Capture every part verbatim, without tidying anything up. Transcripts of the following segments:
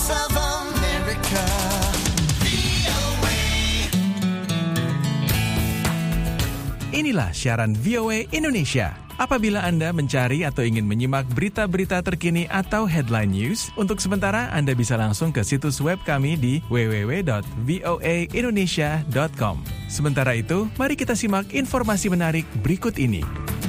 Voice of America. Inilah siaran V O A Indonesia. Apabila Anda mencari atau ingin menyimak berita-berita terkini atau headline news, untuk sementara Anda bisa langsung ke situs web kami di w w w dot voa indonesia dot com. Sementara itu, mari kita simak informasi menarik berikut ini.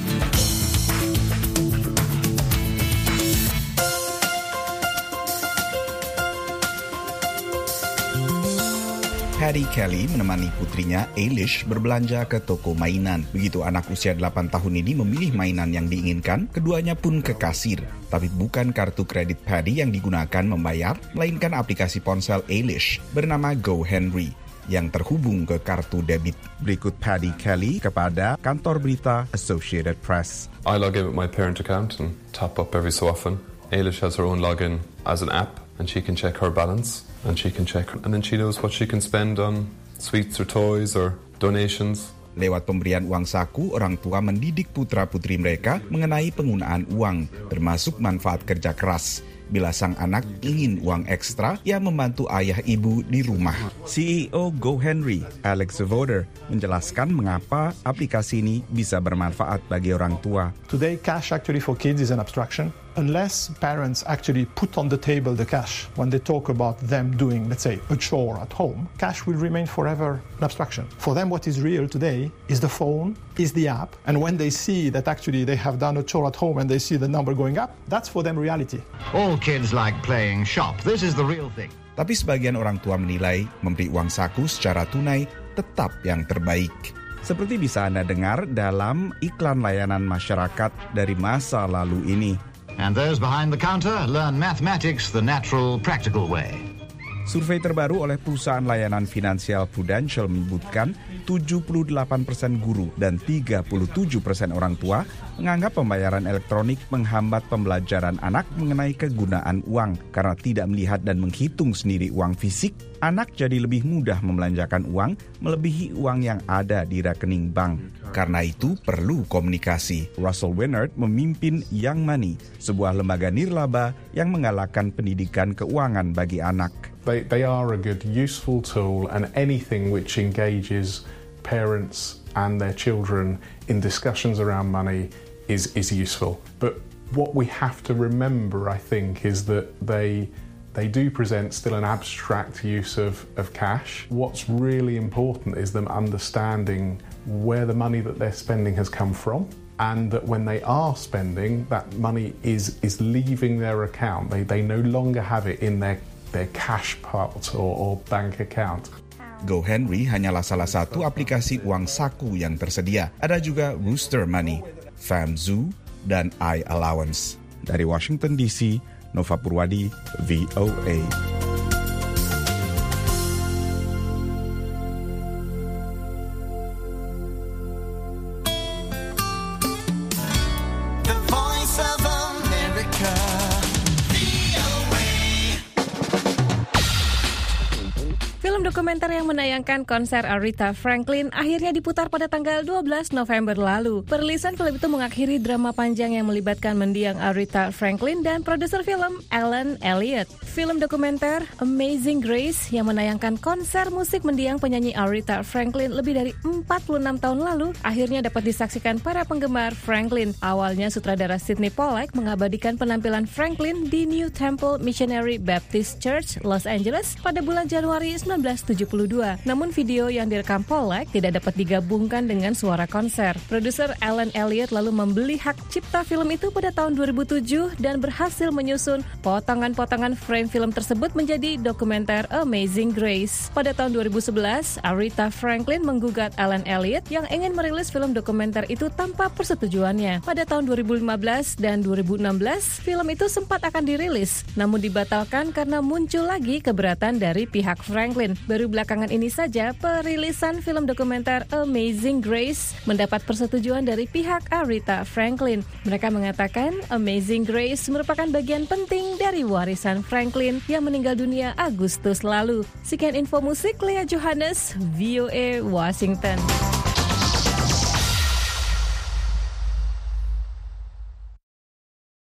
Paddy Kelly menemani putrinya Eilish berbelanja ke toko mainan. Begitu anak usia delapan tahun ini memilih mainan yang diinginkan, keduanya pun ke kasir. Tapi bukan kartu kredit Paddy yang digunakan membayar, melainkan aplikasi ponsel Eilish bernama GoHenry yang terhubung ke kartu debit. Berikut Paddy Kelly kepada kantor berita Associated Press. I log in with my parent account and top up every so often. Eilish has her own login as an app and she can check her balance. And she can check, and then she knows what she can spend on sweets or toys or donations. Lewat pemberian uang saku, orang tua mendidik putra-putri mereka mengenai penggunaan uang, termasuk manfaat kerja keras. Bila sang anak ingin uang ekstra, ia membantu ayah ibu di rumah. C E O GoHenry, Alex Voder, menjelaskan mengapa aplikasi ini bisa bermanfaat bagi orang tua. Today, cash actually for kids is an abstraction. Unless parents actually put on the table the cash when they talk about them doing, let's say, a chore at home, cash will remain forever an abstraction. For them, what is real today is the phone, is the app, and when they see that actually they have done a chore at home and they see the number going up, that's for them reality. All kids like playing shop. This is the real thing. Tapi sebagian orang tua menilai memberi uang saku secara tunai tetap yang terbaik. Seperti bisa Anda dengar dalam iklan layanan masyarakat dari masa lalu ini. And those behind the counter learn mathematics the natural, practical way. Survei terbaru oleh perusahaan layanan finansial Prudential menyebutkan tujuh puluh delapan persen guru dan tiga puluh tujuh persen orang tua menganggap pembayaran elektronik menghambat pembelajaran anak mengenai kegunaan uang. Karena tidak melihat dan menghitung sendiri uang fisik, anak jadi lebih mudah membelanjakan uang melebihi uang yang ada di rekening bank. Karena itu perlu komunikasi. Russell Winnard memimpin Young Money, sebuah lembaga nirlaba yang menggalakkan pendidikan keuangan bagi anak. They, they are a good, useful tool, and anything which engages parents and their children in discussions around money is, is useful. But what we have to remember, I think, is that they they do present still an abstract use of, of cash. What's really important is them understanding where the money that they're spending has come from, and that when they are spending, that money is, is leaving their account. They, they no longer have it in their their cash pot or, or bank account. GoHenry hanyalah salah satu aplikasi uang saku yang tersedia. Ada juga Rooster Money, FamZoo, dan iAllowance. Dari Washington D C, Nova Purwadi, V O A. Dokumenter yang menayangkan konser Aretha Franklin akhirnya diputar pada tanggal dua belas November lalu. Perilisan film itu mengakhiri drama panjang yang melibatkan mendiang Aretha Franklin dan produser film Alan Elliott. Film dokumenter Amazing Grace yang menayangkan konser musik mendiang penyanyi Aretha Franklin lebih dari empat puluh enam tahun lalu akhirnya dapat disaksikan para penggemar Franklin. Awalnya sutradara Sidney Pollack mengabadikan penampilan Franklin di New Temple Missionary Baptist Church, Los Angeles pada bulan Januari seribu sembilan ratus tujuh puluh dua. Namun video yang direkam Pollack tidak dapat digabungkan dengan suara konser. Produser Alan Elliott lalu membeli hak cipta film itu pada tahun dua ribu tujuh dan berhasil menyusun potongan-potongan frame film tersebut menjadi dokumenter Amazing Grace. Pada tahun dua ribu sebelas, Aretha Franklin menggugat Alan Elliott yang ingin merilis film dokumenter itu tanpa persetujuannya. Pada tahun dua ribu lima belas dan dua ribu enam belas, film itu sempat akan dirilis, namun dibatalkan karena muncul lagi keberatan dari pihak Franklin. Baru belakangan ini saja perilisan film dokumenter Amazing Grace mendapat persetujuan dari pihak Aretha Franklin. Mereka mengatakan Amazing Grace merupakan bagian penting dari warisan Franklin yang meninggal dunia Agustus lalu. Sekian info musik, Lea Johannes, V O A Washington.